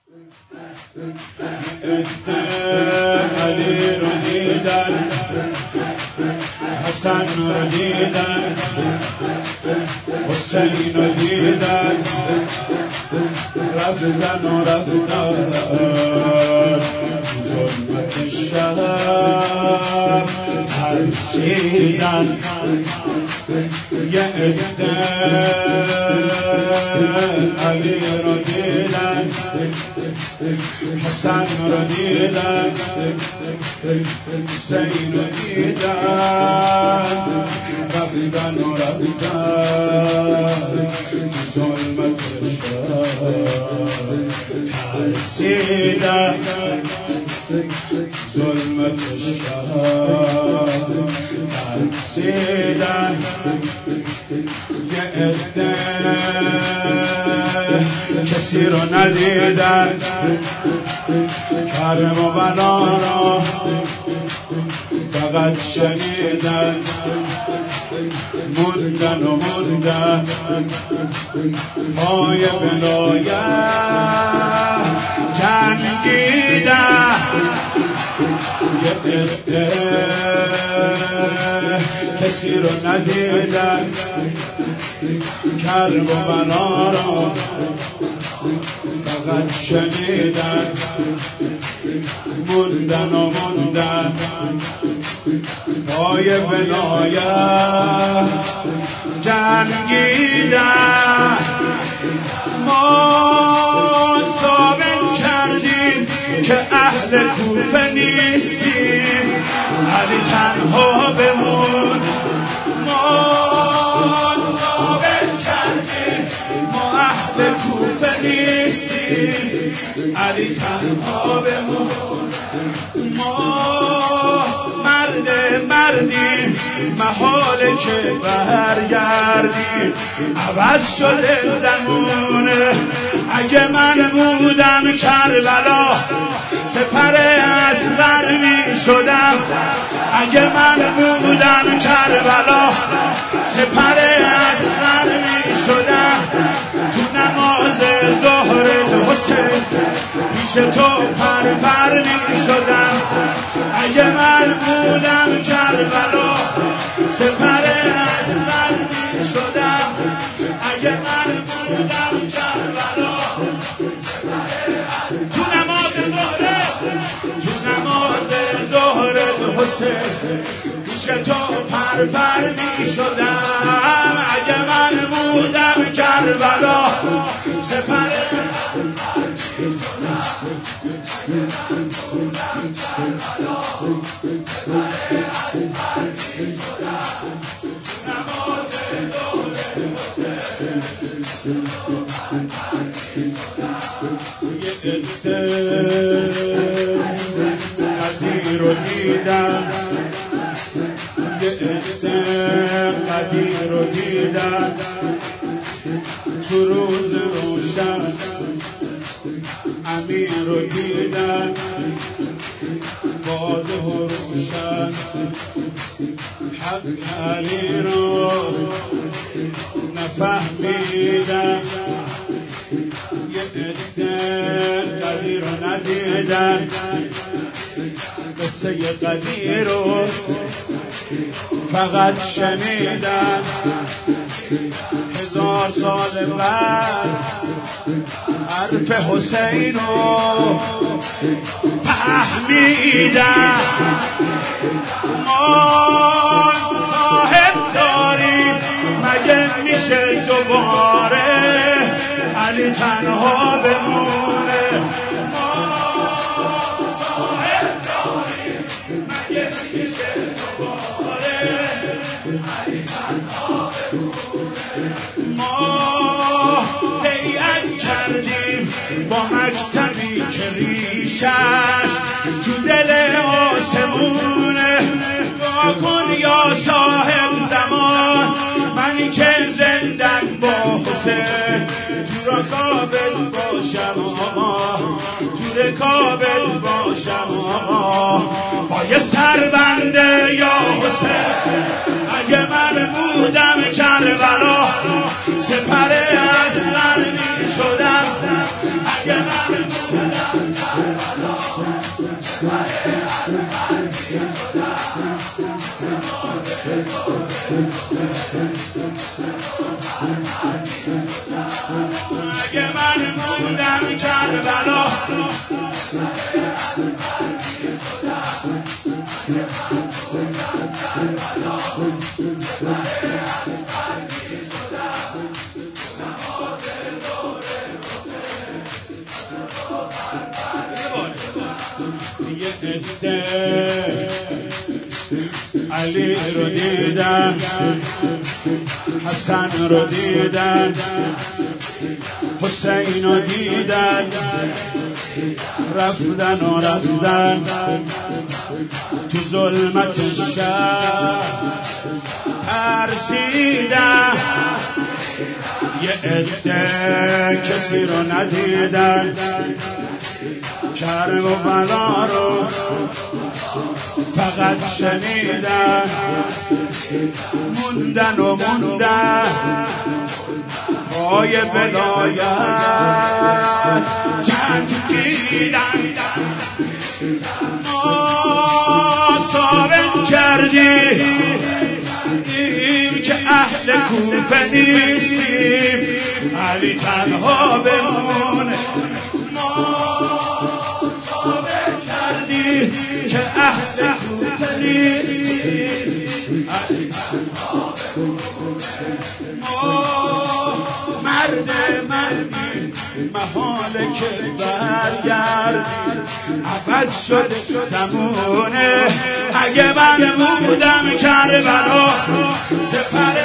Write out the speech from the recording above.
علی رو دیدن، حسن رو دیدن، حسین رو دیدن، رفتن و رفتن ظلمت شب ترسیدن. یه عده علی رو دیدن، حسن رو دیدن، حسین رو دیدن، رفتن و رفتن ظلمت شب ترسیدن. ظلمت شب ترسیدن. یه عده کسی رو ندیدن، کرم و بلا را فقط شنیدن. موندن و موندن پای بلایت جنگیدن. یه عده کسی رو ندیدن، کرب و بلا را فقط شنیدن. موندن و موندن پای ولایت جنگیدن. ما ثابت کردیم که اهل کوفه نیستیم، علی تنها بمون. ما ثابت کردیم ما اهل کوفه نیستیم، علی تنها بمون. ما مردیم، محاله که برگردیم. عوض شده زمونه، اگه من بودم کربلا سپر اصغر می شدم. اگه من بودم کربلا سپر اصغر می شدم. تو نماز ظهر حسین پیش تو پر می شدم. اگه من بودم کربلا سپر اصغر می شدم. اگه من بودم کربلا تو نماز ظهر حسین پیش تو پر می شدم. اگه من بودم کربلا سپر قدیر رو دیدن، یه عده قدیر رو دیدن. تو روز روشن امیر رو دیدن، واضح و روشن حق علی رو نفهمیدن. یه عده قدیر رو ندیدن، قصه قدیر رو فقط شنیدن. 1000 سال بعد حرف حسین رو فهمیدن. ما صاحب داریم مگه میشه دوباره علی تنها بمونه. ما صاحب داریم مگه میشه دوباره علی تنها بمونه. ما بیعت کردیم با مکتبی که ریشش تو دل آسمونه. دعا کن یا صاحب زمان منی که زندم با حسین، تو رکابت باشم تو رکابت باشم با یه سربنده یا حسین. اگه من من بودم کربلا سپر اصغر می شدم اگه من بودم کربلا سپر اصغر می شدم اگه من بودم کربلا یه عده علی رو دیدن حسن رو دیدن حسین رو دیدن رفتن تو ظلمت شب ترسیدن یه عده کسی رو ندیدن کرم و بلا رو فقط شنیدن موندن پای ولایت جنگیدن ما ثابت کردیم که اهل کوفه نیستیم علی تنها بمونه ما ثابت کردیم که اهل کوفه نیستیم علی تنها بمونه ما مرد مردی محاله که برگردیم عوض شد زمونه اگه من بودم کربلا سپر